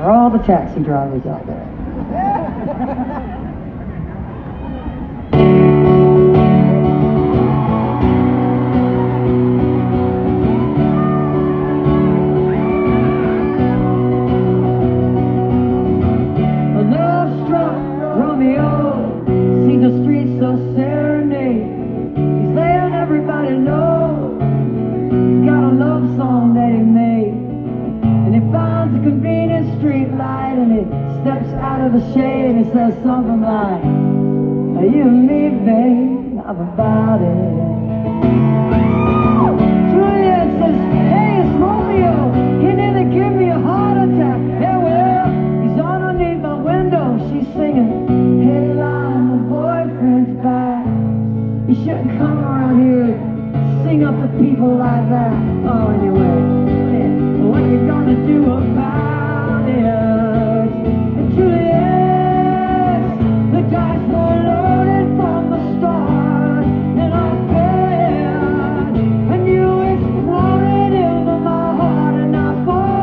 For all the taxi drivers out there. A love-struck Romeo sees the streets so serenade. He's letting everybody know he's got a love song that he made. And he finds a convenient street light and he steps out of the shade and he says something like, you and me, babe, I'm about it. Juliet says, hey, it's Romeo. He nearly gave me a heart attack. Yeah, well, he's underneath my window. She's singing, hey, line, my boyfriend's back. You shouldn't come around here and sing up to people like that. Oh, anyway, what are you gonna do about it? And Juliet, the dice were loaded from the start, and I bet, and you exploded into my heart, and I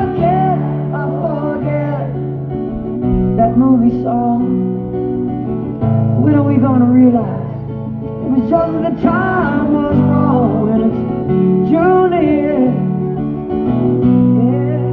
forget that movie song. When are we gonna realize it was just that the time was wrong? And it's Juliet, yeah.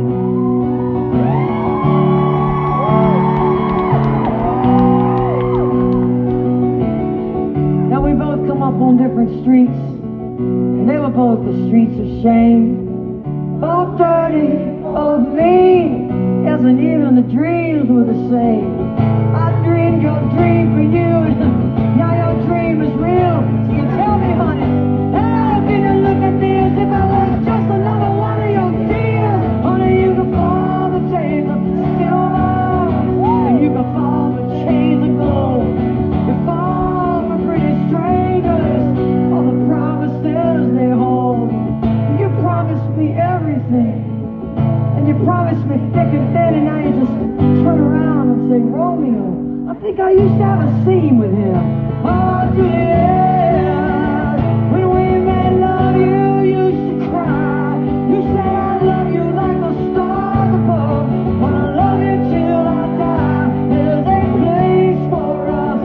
Now we both come up on different streets, and they were both the streets of shame. Both dirty, both mean, as and even the dreams were the same. I dreamed your dream for you, and now your dream is real. So you tell me, honey, how can you look at me as if I was just another one of your deals? Honey, you can fall the chains of silver, and you can fall the chains of gold. You fall for pretty strangers, all the promises they hold. You promised me everything, and you promised me thick and thin, and now you just turn around and say, Romeo, I think I used to have a scene with him. Oh, Juliet, when we made love, you used to cry. You said I love you like the stars above. Wanna love you till I die. There's a place for us.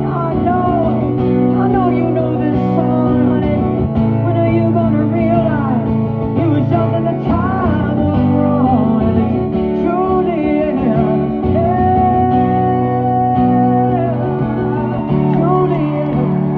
I know you know this song, honey. When are you gonna realize it was just that the time was wrong? And it's Juliet, yeah, Juliet.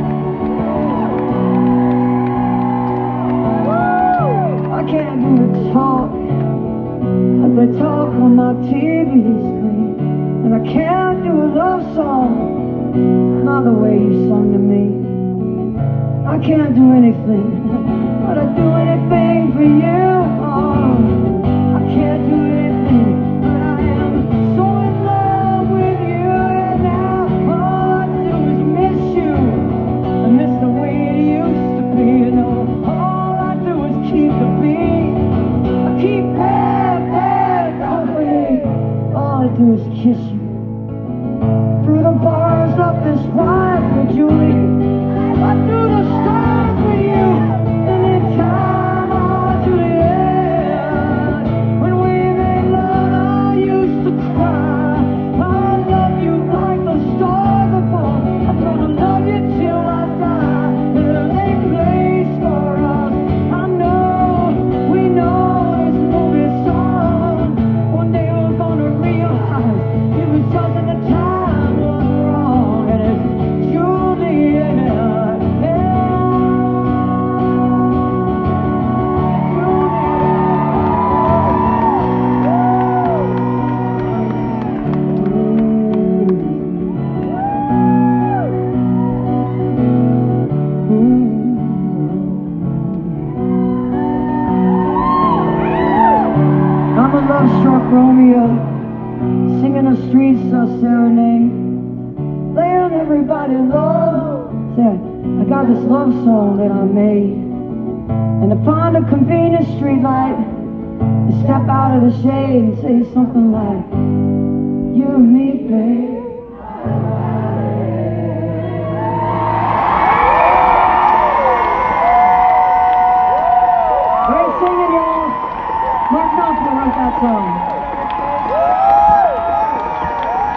I can't do the talk as they talk on my TV screen, and I can't do a love song, not the way you sung to me. I can't do anything, but I'd do anything for you. Oh, I can't do anything, but I am so in love with you. And now all I do is miss you. I miss the way it used to be. You know, all I do is keep the beat. I keep bad company. All I do is kiss you through the bars of this wine with Julie. I do the stars with you anytime, oh Juliet. When we made love, I used to cry. I love you like the stars above. I'm gonna love you till I die. There's a place for us. I know, we know this movie song. One day we're gonna realize it was just that the time was wrong. And it's Juliet, yeah, I'm a love-struck Romeo, singing the streets of serenade, laying everybody low. Yeah, I got this love song that I made, and to find a convenient street light, to step out of the shade and say something like, you and me, babe. Great singing, y'all. Mark Knopfler wrote that song.